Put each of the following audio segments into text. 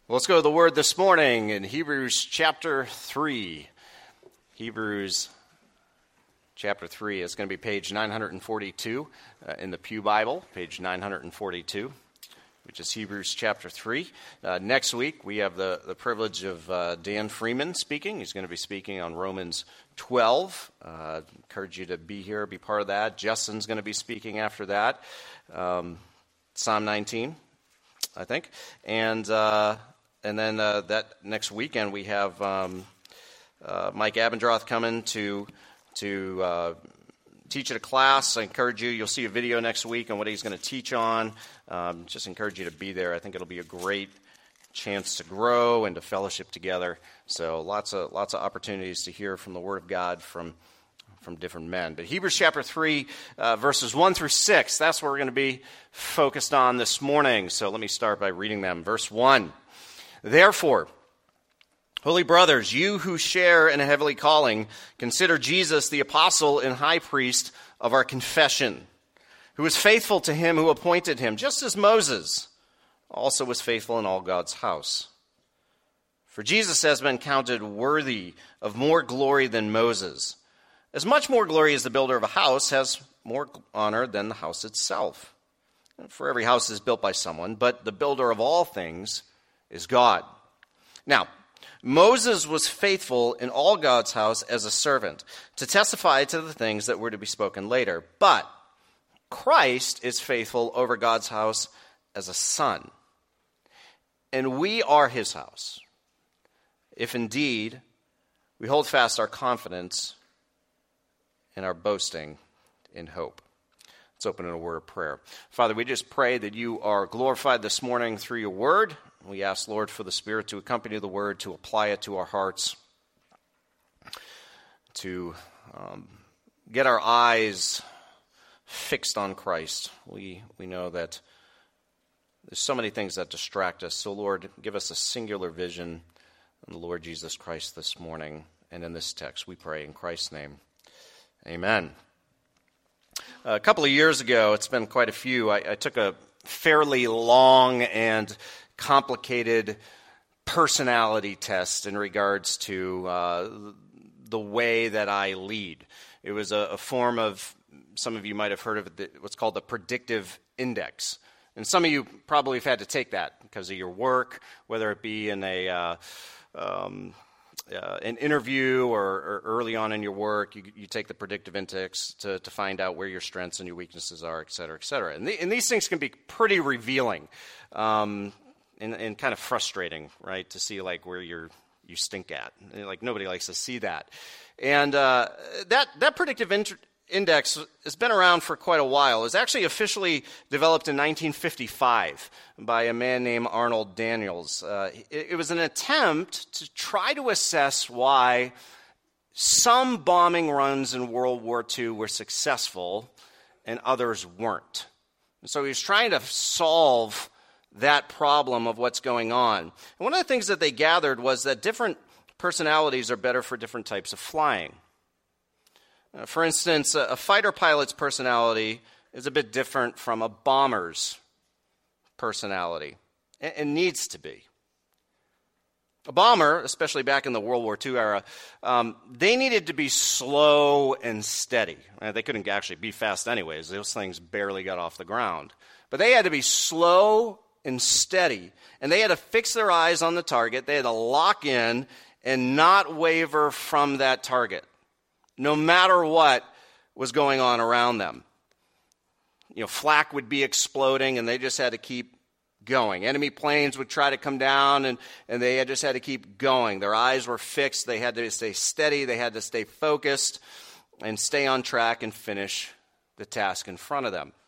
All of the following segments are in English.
Well, let's go to the Word this morning in Hebrews chapter 3. Hebrews chapter 3 is going to be page 942 in the Pew Bible, page 942, which is Hebrews chapter 3. Next week, we have the privilege of Dan Freeman speaking. He's going to be speaking on Romans 12. Encourage you to be here, be part of that. Justin's going to be speaking after that. Psalm 19, I think. And then that next weekend we have Mike Abendroth coming to teach at a class. I encourage you. You'll see a video next week on what he's going to teach on. Just encourage you to be there. I think it'll be a great chance to grow and to fellowship together. So lots of opportunities to hear from the Word of God from different men. But Hebrews chapter 3, verses 1 through 6, that's what we're going to be focused on this morning. So let me start by reading them. Verse 1. Therefore, holy brothers, you who share in a heavenly calling, consider Jesus the apostle and high priest of our confession, who was faithful to him who appointed him, just as Moses also was faithful in all God's house. For Jesus has been counted worthy of more glory than Moses. As much more glory as the builder of a house has more honor than the house itself. For every house is built by someone, but the builder of all things is God. Now, Moses was faithful in all God's house as a servant to testify to the things that were to be spoken later. But Christ is faithful over God's house as a son. And we are his house, if indeed we hold fast our confidence and our boasting in hope. Let's open in a word of prayer. Father, we just pray that you are glorified this morning through your word. We ask, Lord, for the Spirit to accompany the word, to apply it to our hearts, to get our eyes fixed on Christ. We know that there's so many things that distract us. So, Lord, give us a singular vision on the Lord Jesus Christ this morning and in this text. We pray in Christ's name. Amen. A couple of years ago, it's been quite a few, I took a fairly long and complicated personality test in regards to the way that I lead. It was a form of, some of you might have heard of it, what's called the predictive index. And some of you probably have had to take that because of your work, whether it be in an interview or early on in your work. You take the predictive index to find out where your strengths and your weaknesses are, et cetera, et cetera. And these things can be pretty revealing. And kind of frustrating, right, to see like where you stink at. Like nobody likes to see that. And that predictive index has been around for quite a while. It was actually officially developed in 1955 by a man named Arnold Daniels. It was an attempt to try to assess why some bombing runs in World War II were successful and others weren't. And so he was trying to solve that problem of what's going on. And one of the things that they gathered was that different personalities are better for different types of flying. For instance, a fighter pilot's personality is a bit different from a bomber's personality, and needs to be. A bomber, especially back in the World War II era, they needed to be slow and steady. They couldn't actually be fast anyways. Those things barely got off the ground. But they had to be slow and steady, and they had to fix their eyes on the target. They had to lock in and not waver from that target, no matter what was going on around them. Flak would be exploding, and they just had to keep going. Enemy planes would try to come down, and they just had to keep going. Their eyes were fixed. They had to stay steady. They had to stay focused and stay on track and finish the task in front of them.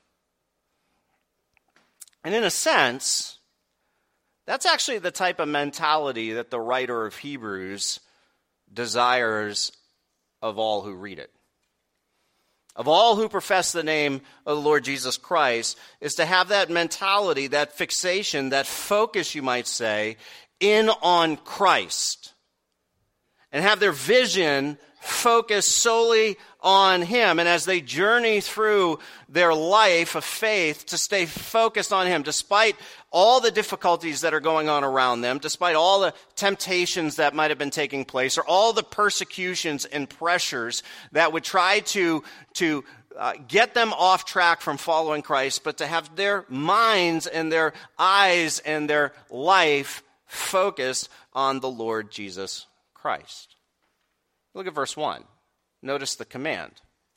And in a sense, that's actually the type of mentality that the writer of Hebrews desires of all who read it. Of all who profess the name of the Lord Jesus Christ, is to have that mentality, that fixation, that focus, you might say, in on Christ. And have their vision focused solely on him, and as they journey through their life of faith, to stay focused on him, despite all the difficulties that are going on around them, despite all the temptations that might have been taking place, or all the persecutions and pressures that would try to get them off track from following Christ, but to have their minds and their eyes and their life focused on the Lord Jesus Christ. Look at verse 1. Notice the command.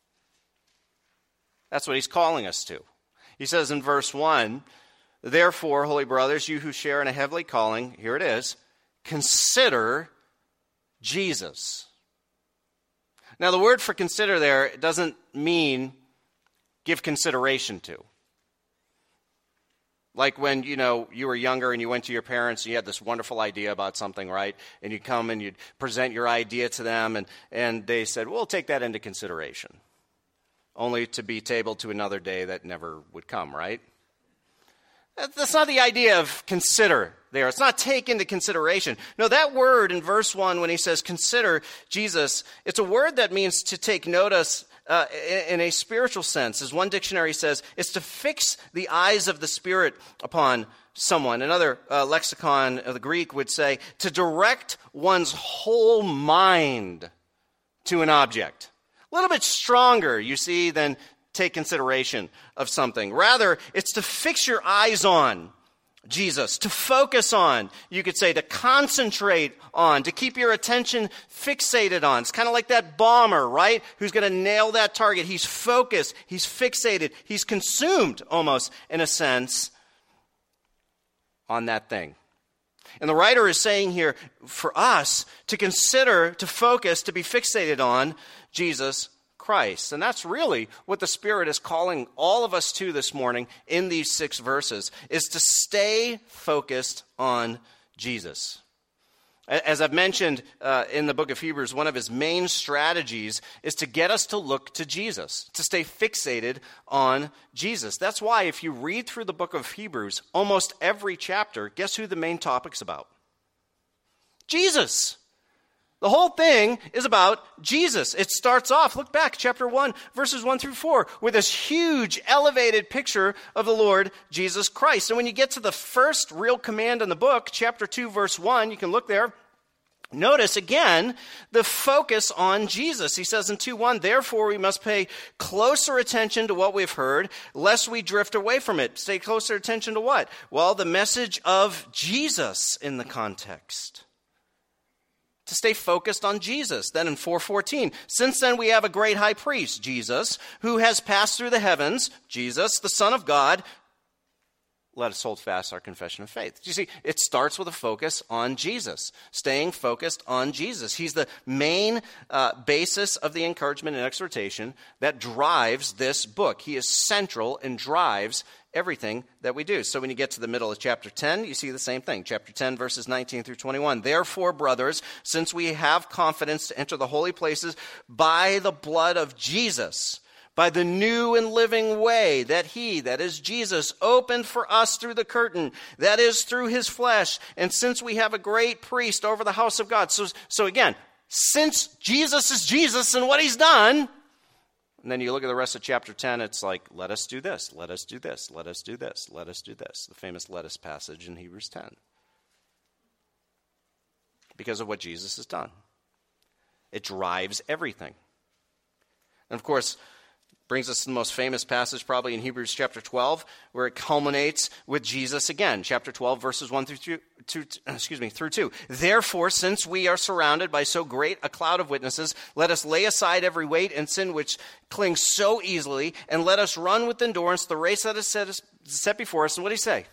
That's what he's calling us to. He says in verse 1, therefore, holy brothers, you who share in a heavenly calling, here it is, consider Jesus. Now, the word for consider there doesn't mean give consideration to. Like when, you were younger and you went to your parents and you had this wonderful idea about something, right? And you come and you'd present your idea to them and they said, we'll take that into consideration. Only to be tabled to another day that never would come, right? That's not the idea of consider there. It's not take into consideration. No, that word in verse 1 when he says consider Jesus, it's a word that means to take notice in a spiritual sense. As one dictionary says, it's to fix the eyes of the Spirit upon someone. Another lexicon of the Greek would say to direct one's whole mind to an object. A little bit stronger, you see, than take consideration of something. Rather, it's to fix your eyes on Jesus, to focus on, you could say, to concentrate on, to keep your attention fixated on. It's kind of like that bomber, right? Who's going to nail that target. He's focused, he's fixated, he's consumed almost, in a sense, on that thing. And the writer is saying here, for us to consider, to focus, to be fixated on Jesus Christ. And that's really what the Spirit is calling all of us to this morning in these 6 verses, is to stay focused on Jesus. As I've mentioned in the book of Hebrews, one of his main strategies is to get us to look to Jesus, to stay fixated on Jesus. That's why if you read through the book of Hebrews, almost every chapter, guess who the main topic's about? Jesus. The whole thing is about Jesus. It starts off, look back, chapter 1, verses 1 through 4, with this huge, elevated picture of the Lord Jesus Christ. And when you get to the first real command in the book, chapter 2, verse 1, you can look there. Notice, again, the focus on Jesus. He says in 2:1, therefore we must pay closer attention to what we've heard, lest we drift away from it. Pay closer attention to what? Well, the message of Jesus in the context. To stay focused on Jesus. Then in 4:14, since then we have a great high priest, Jesus, who has passed through the heavens, Jesus, the Son of God. Let us hold fast our confession of faith. You see, it starts with a focus on Jesus, staying focused on Jesus. He's the main basis of the encouragement and exhortation that drives this book. He is central and drives everything that we do. So when you get to the middle of chapter 10, you see the same thing. Chapter 10, verses 19 through 21. Therefore, brothers, since we have confidence to enter the holy places by the blood of Jesus, by the new and living way that he, that is Jesus, opened for us through the curtain, that is through his flesh, and since we have a great priest over the house of God. So again, since Jesus is Jesus and what he's done, and then you look at the rest of chapter 10, it's like, let us do this, let us do this, let us do this, let us do this. The famous let us passage in Hebrews 10. Because of what Jesus has done. It drives everything. And of course, brings us to the most famous passage probably in Hebrews chapter 12, where it culminates with Jesus again. Chapter 12, verses 1 through 2. Therefore, since we are surrounded by so great a cloud of witnesses, let us lay aside every weight and sin which clings so easily, and let us run with endurance the race that is set before us. And what did he say?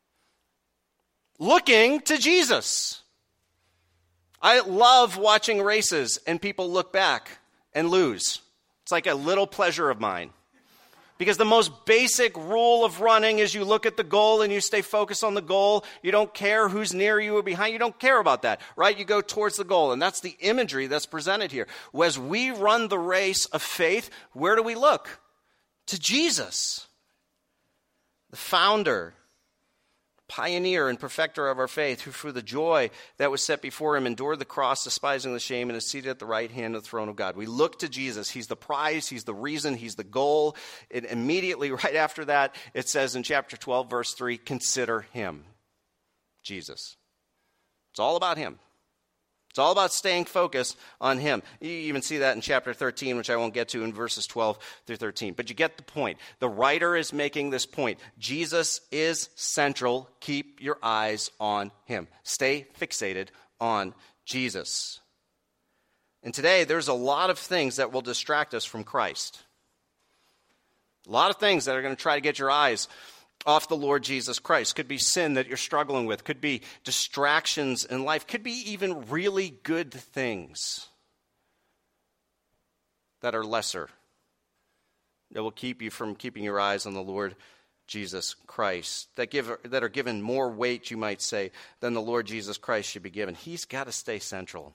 Looking to Jesus. I love watching races and people look back and lose. It's like a little pleasure of mine. Because the most basic rule of running is you look at the goal and you stay focused on the goal. You don't care who's near you or behind you. You don't care about that, right? You go towards the goal. And that's the imagery that's presented here. As we run the race of faith, where do we look? To Jesus, the founder, pioneer and perfecter of our faith, who for the joy that was set before him endured the cross, despising the shame, and is seated at the right hand of the throne of God. We look to Jesus. He's the prize. He's the reason. He's the goal. And immediately right after that, it says in chapter 12, verse 3, consider him, Jesus. It's all about him. It's all about staying focused on him. You even see that in chapter 13, which I won't get to in verses 12 through 13. But you get the point. The writer is making this point. Jesus is central. Keep your eyes on him. Stay fixated on Jesus. And today, there's a lot of things that will distract us from Christ. A lot of things that are going to try to get your eyes off the Lord Jesus Christ. Could be sin that you're struggling with. Could be distractions in life. Could be even really good things that are lesser, that will keep you from keeping your eyes on the Lord Jesus Christ, that are given more weight, you might say, than the Lord Jesus Christ should be given. He's got to stay central.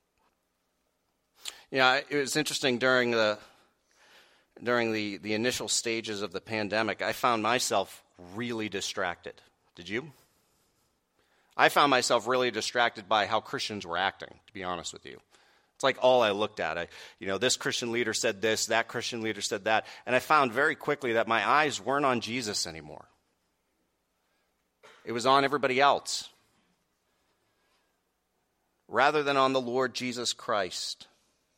Yeah, it was interesting during the initial stages of the pandemic, I found myself really distracted. Did you? I found myself really distracted by how Christians were acting, to be honest with you. It's like all I looked at. This Christian leader said this, that Christian leader said that, and I found very quickly that my eyes weren't on Jesus anymore. It was on everybody else, rather than on the Lord Jesus Christ.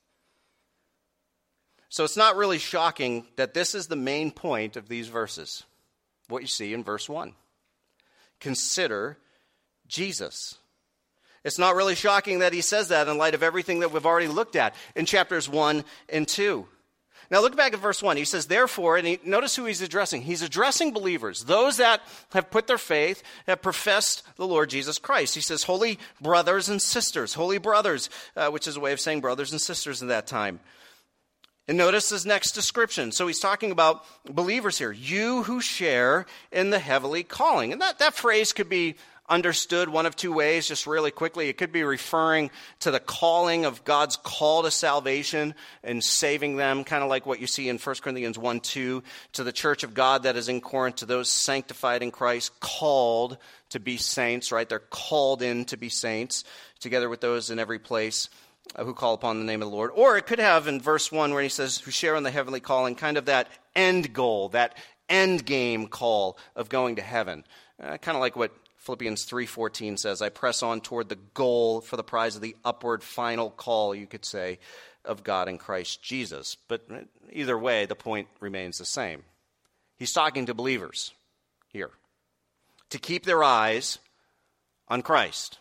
So it's not really shocking that this is the main point of these verses. What you see in verse 1. Consider Jesus. It's not really shocking that he says that in light of everything that we've already looked at in chapters 1 and 2. Now look back at verse 1. He says, therefore, and notice who he's addressing. He's addressing believers, those that have put their faith, have professed the Lord Jesus Christ. He says, holy brothers and sisters, holy brothers, which is a way of saying brothers and sisters in that time. And notice his next description. So he's talking about believers here. You who share in the heavenly calling. And that phrase could be understood one of two ways, just really quickly. It could be referring to the calling of God's call to salvation and saving them, kind of like what you see in 1 Corinthians 1:2, to the church of God that is in Corinth, to those sanctified in Christ, called to be saints, right? They're called in to be saints, together with those in every place who call upon the name of the Lord. Or it could have in verse 1 where he says, who share in the heavenly calling, kind of that end goal, that end game call of going to heaven. Kind of like what Philippians 3:14 says, I press on toward the goal for the prize of the upward final call, you could say, of God in Christ Jesus. But either way, the point remains the same. He's talking to believers here to keep their eyes on Christ,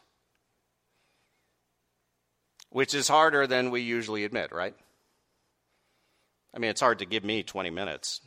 which is harder than we usually admit, right? I mean, it's hard to give me 20 minutes.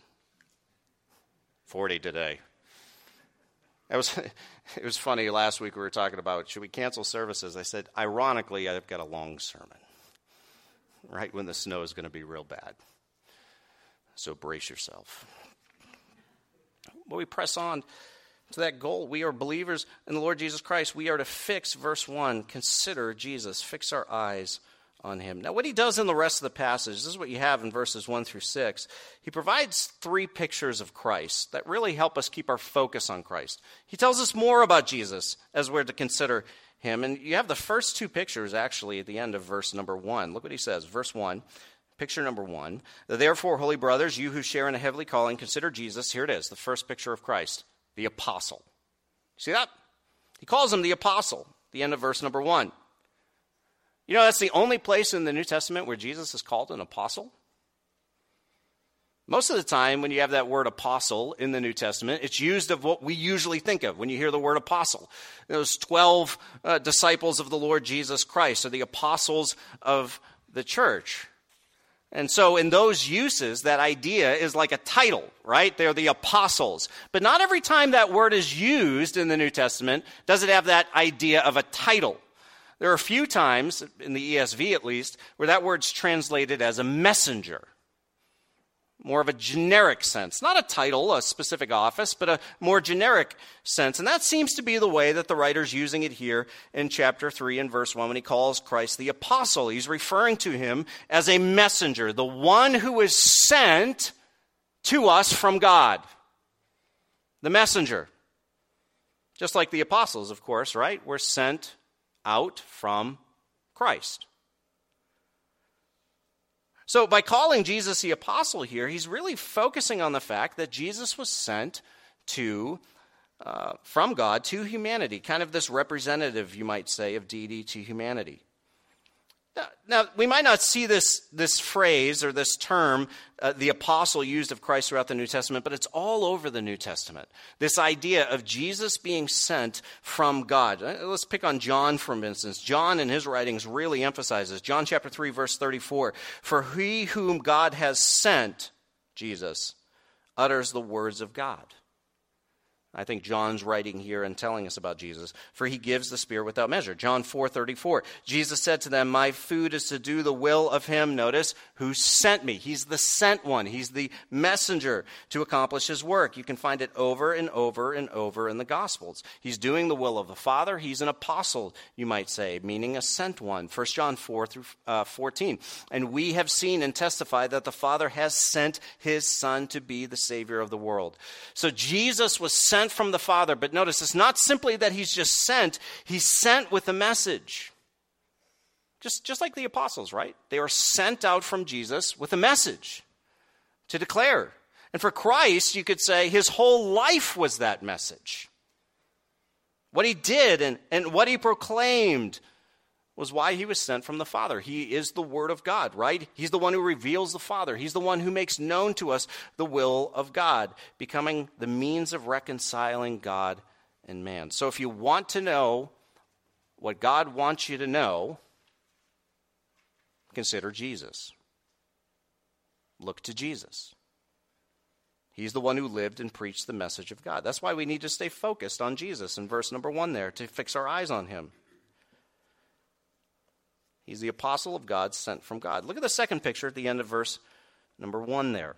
40 today. It was funny, last week we were talking about, should we cancel services? I said, ironically, I've got a long sermon, right when the snow is going to be real bad. So brace yourself. But we press on to that goal. We are believers in the Lord Jesus Christ. We are to fix, verse 1, consider Jesus, fix our eyes on him. Now, what he does in the rest of the passage, this is what you have in verses 1 through 6. He provides three pictures of Christ that really help us keep our focus on Christ. He tells us more about Jesus as we're to consider him. And you have the first two pictures, actually, at the end of verse number 1. Look what he says. Verse 1, picture number 1. Therefore, holy brothers, you who share in a heavenly calling, consider Jesus. Here it is, the first picture of Christ. The apostle. See that? He calls him the apostle, the end of verse number 1. You know, that's the only place in the New Testament where Jesus is called an apostle. Most of the time when you have that word apostle in the New Testament, it's used of what we usually think of when you hear the word apostle. Those 12 disciples of the Lord Jesus Christ are the apostles of the church. And so in those uses, that idea is like a title, right? They're the apostles. But not every time that word is used in the New Testament does it have that idea of a title. There are a few times, in the ESV at least, where that word's translated as a messenger. More of a generic sense. Not a title, a specific office, but a more generic sense. And that seems to be the way that the writer's using it here in chapter 3 and verse 1 when he calls Christ the apostle. He's referring to him as a messenger, the one who is sent to us from God. The messenger. Just like the apostles, of course, right? We're sent out from Christ. So by calling Jesus the apostle here, he's really focusing on the fact that Jesus was sent from God to humanity, kind of this representative, you might say, of deity to humanity. Now, we might not see this phrase or this term, the apostle, used of Christ throughout the New Testament, but it's all over the New Testament. This idea of Jesus being sent from God. Let's pick on John, for instance. John in his writings really emphasizes, John chapter 3, verse 34, "For he whom God has sent," Jesus, "utters the words of God." I think John's writing here and telling us about Jesus. "For he gives the Spirit without measure." John 4:34. Jesus said to them, "My food is to do the will of him," notice, "who sent me." He's the sent one. He's the messenger to accomplish his work. You can find it over and over and over in the Gospels. He's doing the will of the Father. He's an apostle, you might say, meaning a sent one. 1 John 4-14. "And we have seen and testified that the Father has sent his Son to be the Savior of the world." So Jesus was sent from the Father, but notice it's not simply that he's just sent, he's sent with a message. Just like the apostles, right? They were sent out from Jesus with a message to declare. And for Christ, you could say his whole life was that message. What he did and what he proclaimed was why he was sent from the Father. He is the Word of God, right? He's the one who reveals the Father. He's the one who makes known to us the will of God, becoming the means of reconciling God and man. So if you want to know what God wants you to know, consider Jesus. Look to Jesus. He's the one who lived and preached the message of God. That's why we need to stay focused on Jesus in verse number 1 there, to fix our eyes on him. He's the apostle of God, sent from God. Look at the second picture at the end of verse number 1 there.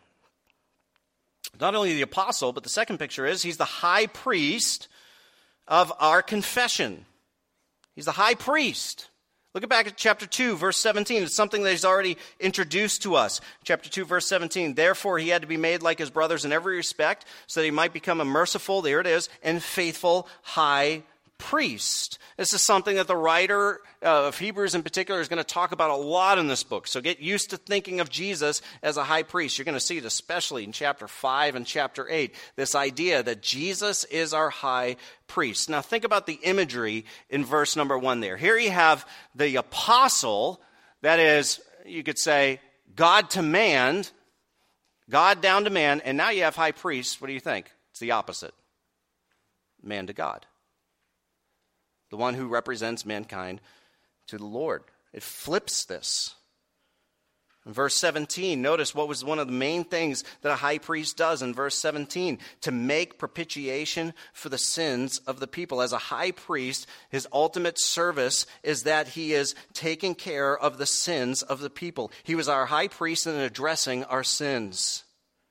Not only the apostle, but the second picture is he's the high priest of our confession. He's the high priest. Look back at chapter 2, verse 17. It's something that he's already introduced to us. Chapter 2, verse 17. "Therefore he had to be made like his brothers in every respect, so that he might become a merciful," there it is, "and faithful high priest." This is something that the writer of Hebrews in particular is going to talk about a lot in this book. So get used to thinking of Jesus as a high priest. You're going to see it especially in chapter 5 and chapter 8, this idea that Jesus is our high priest. Now think about the imagery in verse number 1 there. Here you have the apostle, that is, you could say, God to man, God down to man, and now you have high priest. What do you think? It's the opposite. Man to God. The one who represents mankind to the Lord. It flips this. In verse 17, notice what was one of the main things that a high priest does in verse 17, to make propitiation for the sins of the people. As a high priest, his ultimate service is that he is taking care of the sins of the people. He was our high priest in addressing our sins.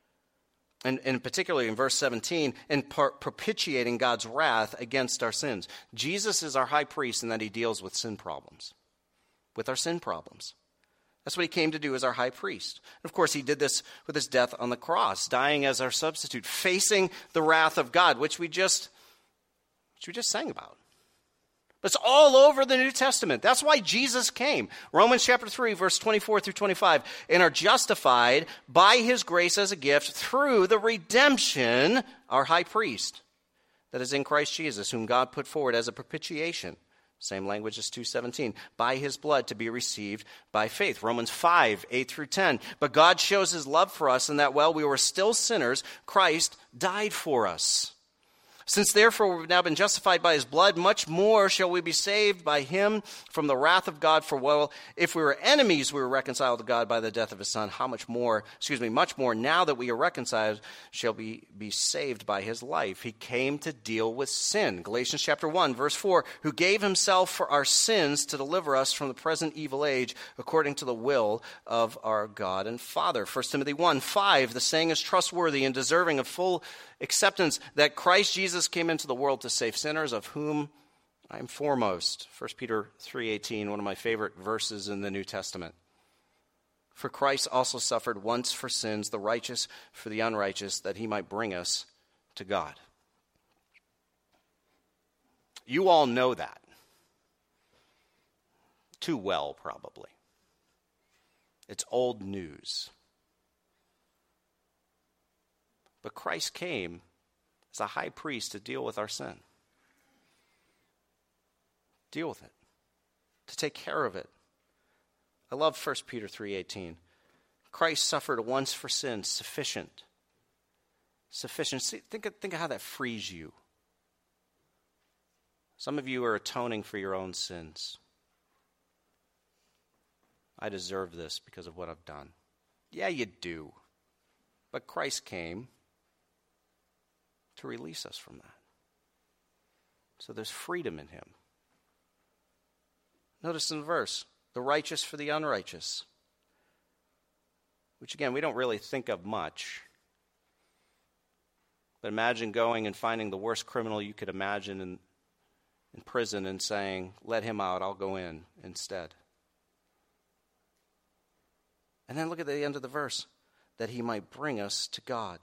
And particularly in verse 17, in propitiating God's wrath against our sins. Jesus is our high priest in that he deals with sin problems, with our sin problems. That's what he came to do as our high priest. And of course, he did this with his death on the cross, dying as our substitute, facing the wrath of God, which we just sang about. But it's all over the New Testament. That's why Jesus came. Romans chapter 3, verse 24-25. "And are justified by his grace as a gift through the redemption," our high priest, "that is in Christ Jesus, whom God put forward as a propitiation." Same language as 2:17. "By his blood to be received by faith." Romans 5, 8-10. "But God shows his love for us in that while we were still sinners, Christ died for us. Since therefore we've now been justified by his blood, much more shall we be saved by him from the wrath of God. For well, if we were enemies, we were reconciled to God by the death of his Son. Much more now that we are reconciled, shall we be saved by his life. He came to deal with sin." Galatians chapter 1, verse 4, "Who gave himself for our sins to deliver us from the present evil age, according to the will of our God and Father." 1 Timothy 1:5, "The saying is trustworthy and deserving of full acceptance, that Christ Jesus came into the world to save sinners, of whom I am foremost." 1 Peter 3:18, one of my favorite verses in the New Testament. "For Christ also suffered once for sins, the righteous for the unrighteous, that he might bring us to God." You all know that. Too well, probably. It's old news. But Christ came as a high priest to deal with our sin. Deal with it. To take care of it. I love 1 Peter 3:18. Christ suffered once for sin, sufficient. Sufficient. See, think of how that frees you. Some of you are atoning for your own sins. I deserve this because of what I've done. Yeah, you do. But Christ came to release us from that. So there's freedom in him. Notice in the verse, the righteous for the unrighteous. Which again, we don't really think of much. But imagine going and finding the worst criminal you could imagine in prison and saying, let him out, I'll go in instead. And then look at the end of the verse, that he might bring us to God.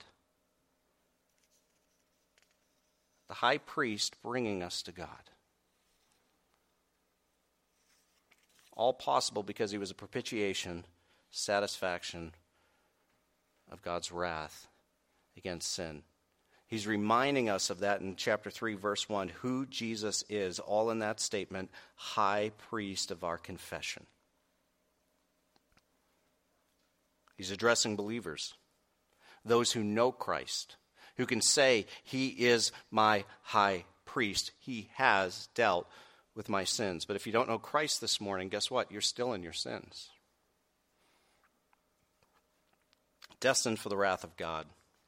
The high priest bringing us to God. All possible because he was a propitiation, satisfaction of God's wrath against sin. He's reminding us of that in chapter 3, verse 1, who Jesus is, all in that statement, high priest of our confession. He's addressing believers, those who know Christ, who can say, he is my high priest. He has dealt with my sins. But if you don't know Christ this morning, guess what? You're still in your sins. Destined for the wrath of God.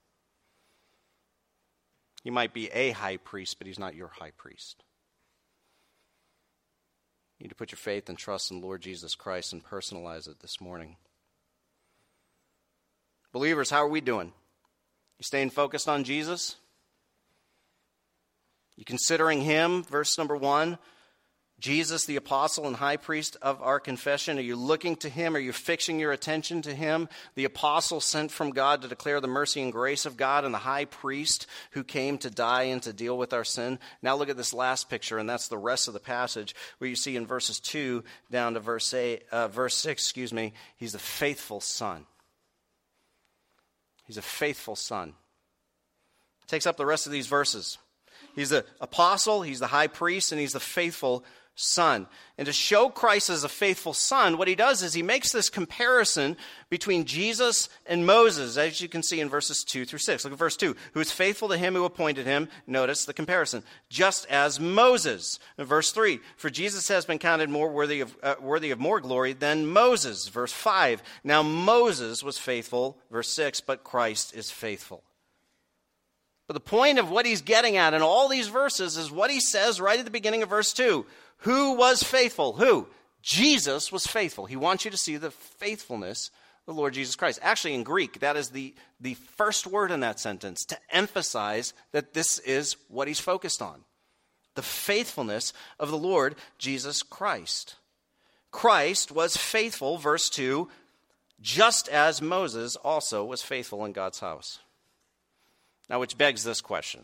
He might be a high priest, but he's not your high priest. You need to put your faith and trust in the Lord Jesus Christ and personalize it this morning. Believers, how are we doing? You staying focused on Jesus? You considering him, verse number 1, Jesus, the apostle and high priest of our confession? Are you looking to him? Are you fixing your attention to him? The apostle sent from God to declare the mercy and grace of God, and the high priest who came to die and to deal with our sin. Now look at this last picture, and that's the rest of the passage, where you see in verses 2 down to verse 6, he's the faithful son. He's a faithful son. Takes up the rest of these verses. He's the apostle, he's the high priest, and he's the faithful son. And to show Christ as a faithful son, what he does is he makes this comparison between Jesus and Moses, as you can see in verses 2 through 6. Look at verse 2. Who is faithful to him who appointed him. Notice the comparison. Just as Moses. In verse 3. For Jesus has been counted more worthy of more glory than Moses. Verse 5. Now Moses was faithful. Verse 6. But Christ is faithful. But the point of what he's getting at in all these verses is what he says right at the beginning of verse 2. Who was faithful? Who? Jesus was faithful. He wants you to see the faithfulness of the Lord Jesus Christ. Actually, in Greek, that is the first word in that sentence to emphasize that this is what he's focused on. The faithfulness of the Lord Jesus Christ. Christ was faithful, verse 2, just as Moses also was faithful in God's house. Now, which begs this question.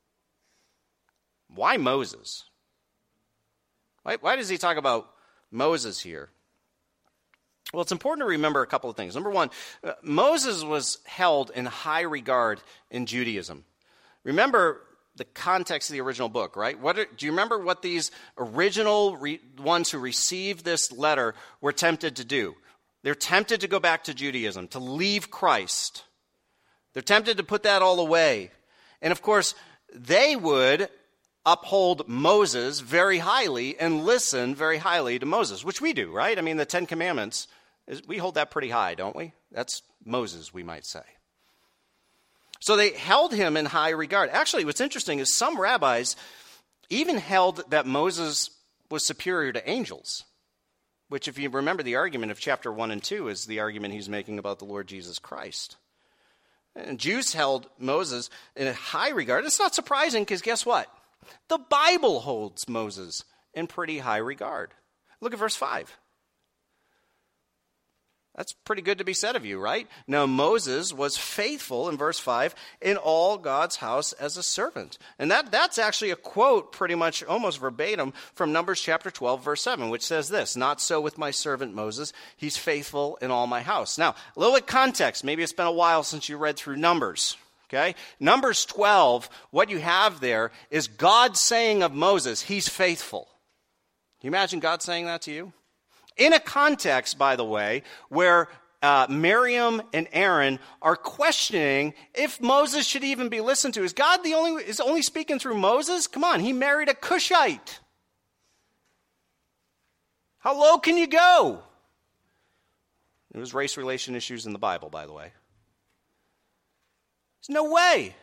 Why Moses? Why does he talk about Moses here? Well, it's important to remember a couple of things. Number one, Moses was held in high regard in Judaism. Remember the context of the original book, right? Do you remember what these original ones who received this letter were tempted to do? They're tempted to go back to Judaism, to leave Christ. They're tempted to put that all away. And of course, they would uphold Moses very highly and listen very highly to Moses, which we do, right? I mean, the Ten Commandments, we hold that pretty high, don't we? That's Moses, we might say. So they held him in high regard. Actually, what's interesting is some rabbis even held that Moses was superior to angels, which, if you remember the argument of chapter 1 and 2, is the argument he's making about the Lord Jesus Christ. And Jews held Moses in a high regard. It's not surprising because guess what? The Bible holds Moses in pretty high regard. Look at verse 5. That's pretty good to be said of you, right? Now, Moses was faithful, in verse 5, in all God's house as a servant. And that's actually a quote pretty much almost verbatim from Numbers chapter 12, verse 7, which says this, "Not so with my servant Moses. He's faithful in all my house." Now, a little bit context. Maybe it's been a while since you read through Numbers. Okay? Numbers 12, what you have there is God saying of Moses, he's faithful. Can you imagine God saying that to you? In a context, by the way, where Miriam and Aaron are questioning if Moses should even be listened to. Is God only speaking through Moses? Come on, he married a Cushite. How low can you go? There was race relation issues in the Bible, by the way. There's no way.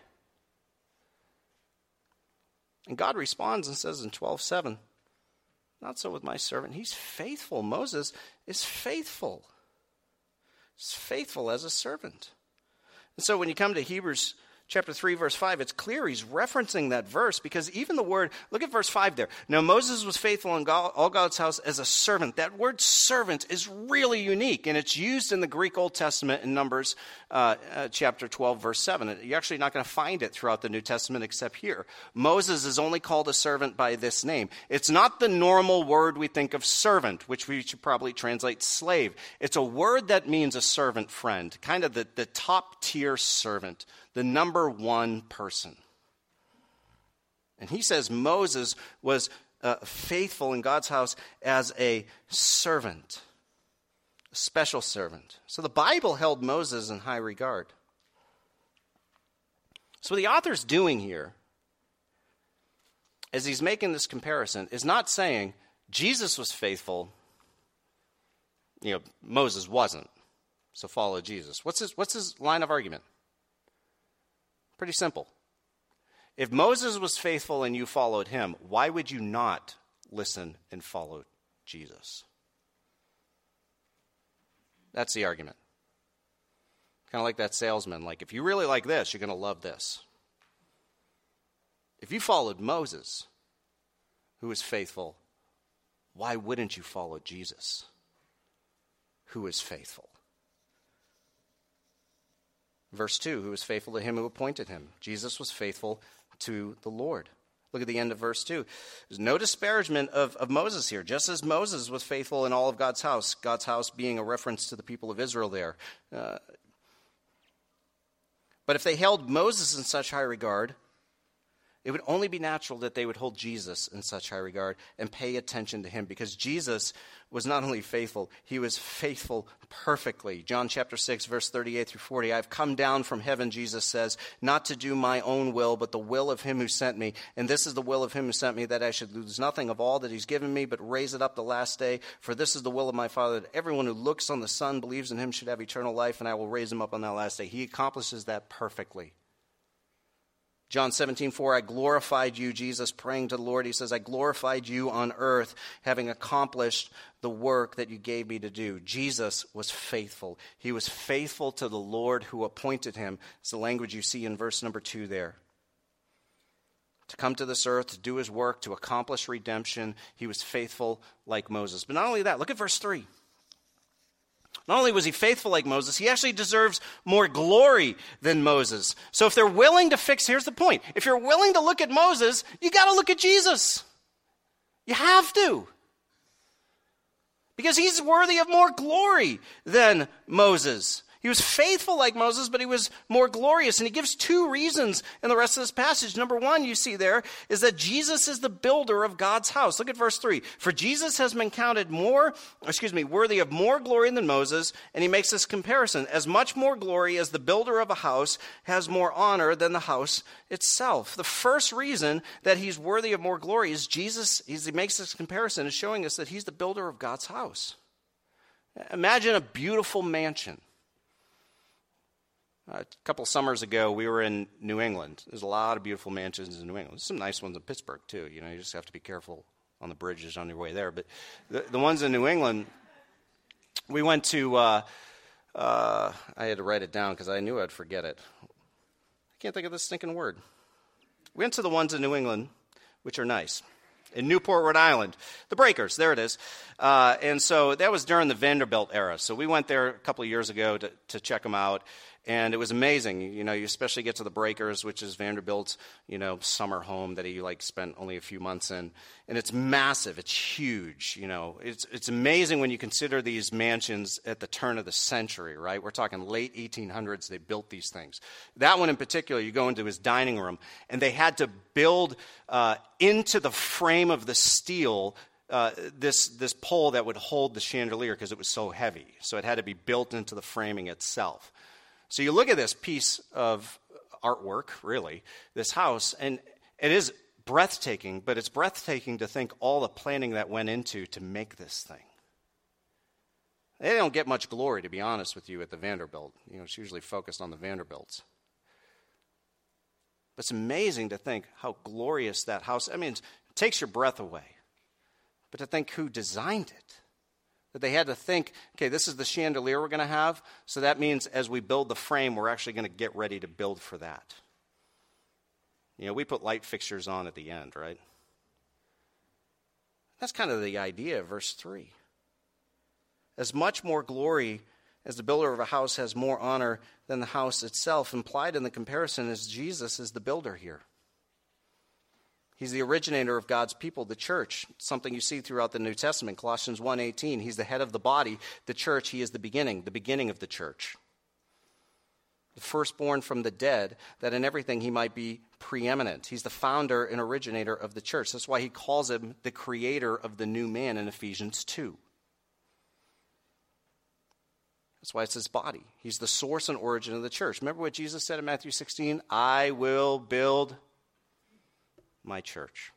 And God responds and says in 12:7, "Not so with my servant. He's faithful." Moses is faithful. He's faithful as a servant. And so when you come to Hebrews chapter 3, verse 5, it's clear he's referencing that verse because even the word, look at verse 5 there. Now Moses was faithful in all God's house as a servant. That word servant is really unique, and it's used in the Greek Old Testament in Numbers chapter 12, verse 7. You're actually not going to find it throughout the New Testament except here. Moses is only called a servant by this name. It's not the normal word we think of servant, which we should probably translate slave. It's a word that means a servant friend, kind of the top tier servant, the number one person. And he says Moses was faithful in God's house as a servant, a special servant. So the Bible held Moses in high regard. So what the author's doing here, as he's making this comparison, is not saying Jesus was faithful, Moses wasn't, so follow Jesus. What's his line of argument? Pretty simple. If Moses was faithful and you followed him, why would you not listen and follow Jesus? That's the argument. Kind of like that salesman. Like, if you really like this, you're going to love this. If you followed Moses, who is faithful, why wouldn't you follow Jesus, who is faithful? Verse 2, who was faithful to him who appointed him. Jesus was faithful to the Lord. Look at the end of verse 2. There's no disparagement of Moses here. Just as Moses was faithful in all of God's house being a reference to the people of Israel there. But if they held Moses in such high regard, it would only be natural that they would hold Jesus in such high regard and pay attention to him, because Jesus was not only faithful, he was faithful perfectly. John chapter 6, verse 38 through 40, "I've come down from heaven," Jesus says, "not to do my own will, but the will of him who sent me. And this is the will of him who sent me, that I should lose nothing of all that he's given me, but raise it up the last day. For this is the will of my Father, that everyone who looks on the Son, believes in him, should have eternal life, and I will raise him up on that last day." He accomplishes that perfectly. John 17:4, "I glorified you," Jesus praying to the Lord. He says, "I glorified you on earth, having accomplished the work that you gave me to do." Jesus was faithful. He was faithful to the Lord who appointed him. It's the language you see in verse number 2 there. To come to this earth, to do his work, to accomplish redemption. He was faithful like Moses. But not only that, look at verse 3. Not only was he faithful like Moses, he actually deserves more glory than Moses. So if they're willing to here's the point. If you're willing to look at Moses, you got to look at Jesus. You have to. Because he's worthy of more glory than Moses. He was faithful like Moses, but he was more glorious. And he gives two reasons in the rest of this passage. Number one, you see there, is that Jesus is the builder of God's house. Look at verse 3. "For Jesus has been counted worthy of more glory than Moses." And he makes this comparison. "As much more glory as the builder of a house has more honor than the house itself." The first reason that he's worthy of more glory is Jesus, he makes this comparison, is showing us that he's the builder of God's house. Imagine a beautiful mansion. A couple summers ago, we were in New England. There's a lot of beautiful mansions in New England. There's some nice ones in Pittsburgh, too. You just have to be careful on the bridges on your way there. But the ones in New England, we went to, I had to write it down because I knew I'd forget it. I can't think of this stinking word. We went to the ones in New England, which are nice. in Newport, Rhode Island. The Breakers, there it is. And so that was during the Vanderbilt era. So we went there a couple of years ago to check them out. And it was amazing. You especially get to the Breakers, which is Vanderbilt's, summer home that he spent only a few months in. And it's massive. It's huge. It's amazing when you consider these mansions at the turn of the century, right? We're talking late 1800s. They built these things. That one in particular, you go into his dining room, and they had to build into the frame of the steel this pole that would hold the chandelier because it was so heavy. So it had to be built into the framing itself. So you look at this piece of artwork, really, this house, and it is breathtaking, but it's breathtaking to think all the planning that went into to make this thing. They don't get much glory, to be honest with you, at the Vanderbilt. It's usually focused on the Vanderbilts. But it's amazing to think how glorious that house, it takes your breath away. But to think who designed it. That they had to think, okay, this is the chandelier we're going to have, so that means as we build the frame, we're actually going to get ready to build for that. We put light fixtures on at the end, right? That's kind of the idea of verse 3. As much more glory as the builder of a house has more honor than the house itself, implied in the comparison is Jesus is the builder here. He's the originator of God's people, the church, something you see throughout the New Testament. Colossians 1:18, he's the head of the body. The church, he is the beginning of the church. The firstborn from the dead, that in everything he might be preeminent. He's the founder and originator of the church. That's why he calls him the creator of the new man in Ephesians 2. That's why it's his body. He's the source and origin of the church. Remember what Jesus said in Matthew 16? I will build my church.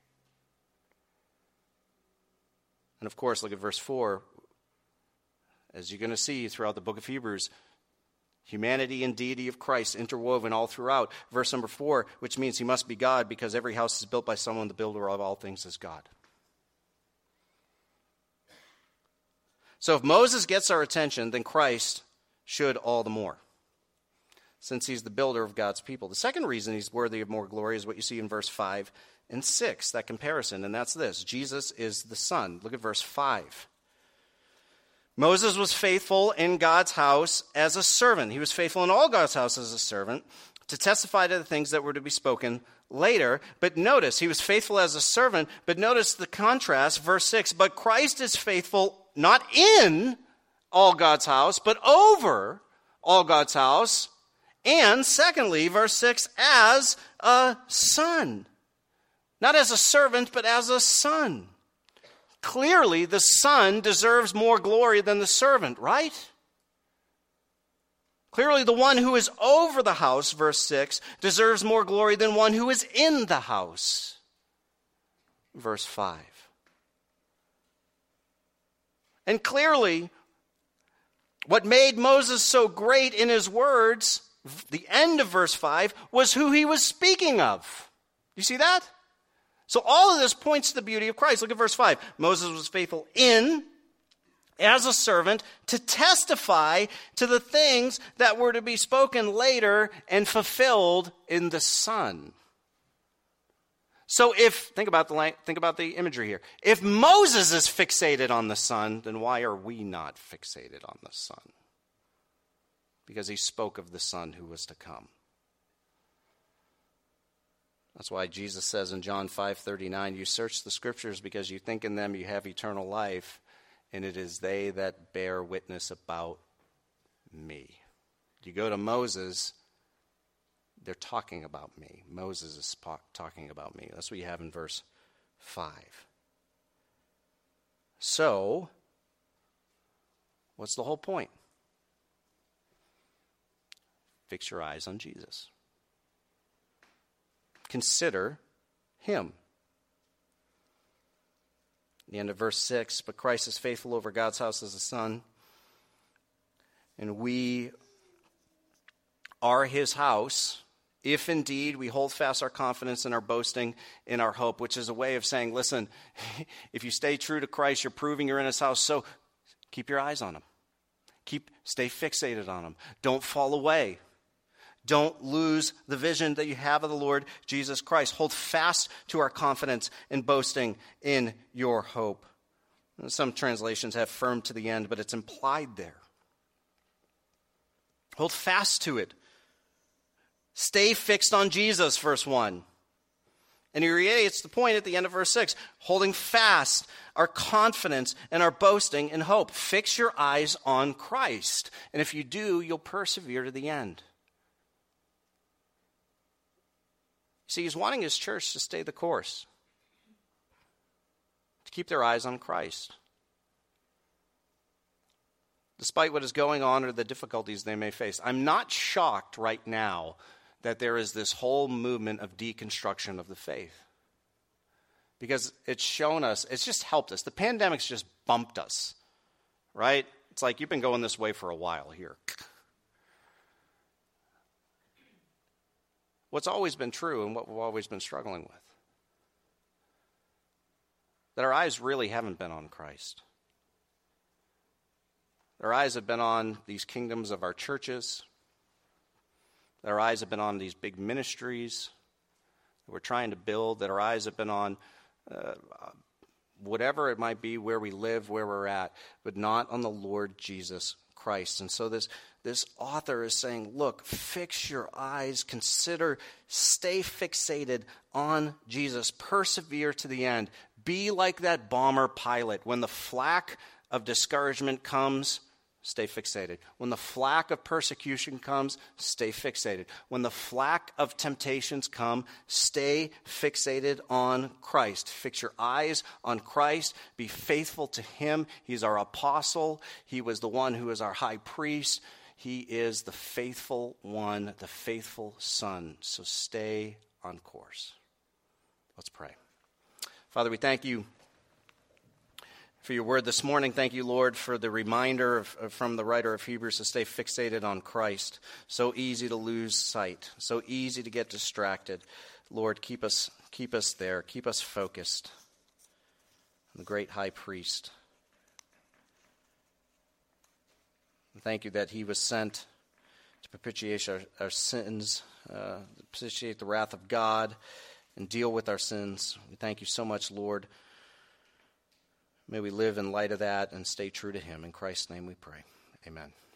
And of course, look at verse 4. As you're going to see throughout the book of Hebrews, humanity and deity of Christ interwoven all throughout. Verse number 4, which means he must be God because every house is built by someone, the builder of all things is God. So if Moses gets our attention, then Christ should all the more, since he's the builder of God's people. The second reason he's worthy of more glory is what you see in verse 5 and 6, that comparison, and that's this. Jesus is the Son. Look at verse 5. Moses was faithful in God's house as a servant. He was faithful in all God's house as a servant to testify to the things that were to be spoken later. But notice, he was faithful as a servant, but notice the contrast, verse 6. But Christ is faithful not in all God's house, but over all God's house. And secondly, verse 6, as a son. Not as a servant, but as a son. Clearly, the son deserves more glory than the servant, right? Clearly, the one who is over the house, verse 6, deserves more glory than one who is in the house. Verse 5. And clearly, what made Moses so great in his words, the end of verse 5, was who he was speaking of. You see that? So all of this points to the beauty of Christ. Look at verse 5. Moses was faithful as a servant, to testify to the things that were to be spoken later and fulfilled in the Son. So think about the imagery here. If Moses is fixated on the Son, then why are we not fixated on the Son? Because he spoke of the Son who was to come. That's why Jesus says in John 5:39, you search the scriptures because you think in them you have eternal life, and it is they that bear witness about me. You go to Moses, they're talking about me. Moses is talking about me. That's what you have in verse 5. So, what's the whole point? Fix your eyes on Jesus. Consider him. The end of verse 6, but Christ is faithful over God's house as a son, and we are his house, if indeed we hold fast our confidence and our boasting in our hope, which is a way of saying, listen, if you stay true to Christ, you're proving you're in his house, so keep your eyes on him. Stay fixated on him. Don't fall away. Don't lose the vision that you have of the Lord Jesus Christ. Hold fast to our confidence in boasting in your hope. Some translations have firm to the end, but it's implied there. Hold fast to it. Stay fixed on Jesus, verse 1. And he reiterates the point at the end of verse 6, holding fast our confidence and our boasting in hope. Fix your eyes on Christ. And if you do, you'll persevere to the end. See, he's wanting his church to stay the course, to keep their eyes on Christ. Despite what is going on or the difficulties they may face. I'm not shocked right now that there is this whole movement of deconstruction of the faith. Because it's shown us, it's just helped us. The pandemic's just bumped us, right? It's like you've been going this way for a while here. What's always been true and what we've always been struggling with. That our eyes really haven't been on Christ. Our eyes have been on these kingdoms of our churches. Our eyes have been on these big ministries that we're trying to build. That our eyes have been on whatever it might be, where we live, where we're at, but not on the Lord Jesus Christ. And so this author is saying, look, fix your eyes, consider, stay fixated on Jesus, persevere to the end. Be like that bomber pilot. When the flak of discouragement comes, stay fixated. When the flak of persecution comes, stay fixated. When the flak of temptations come, stay fixated on Christ. Fix your eyes on Christ. Be faithful to him. He's our apostle. He was the one who is our high priest. He is the faithful one, the faithful Son. So stay on course. Let's pray. Father, we thank you for your word this morning. Thank you, Lord, for the reminder from the writer of Hebrews to stay fixated on Christ. So easy to lose sight, so easy to get distracted. Lord, keep us there, keep us focused on the great high priest. And thank you that he was sent to propitiate our sins, propitiate the wrath of God, and deal with our sins. We thank you so much, Lord. May we live in light of that and stay true to him. In Christ's name we pray. Amen.